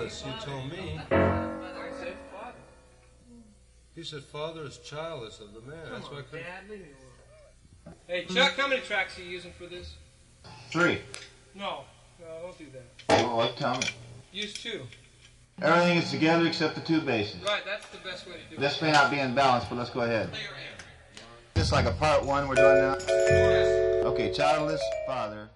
childless, you told me. I said father. He said father is childless of the man. That's why I couldn't... Dad, leave me alone. Hey, Chuck, how many tracks are you using for this? 3. No, don't do that. Oh, what? Tell me. Use 2. Everything is together except the 2 basses. Right, that's the best way to do it. This may not be in balance, but let's go ahead. Just like a part 1 we're doing now. Okay, childless father.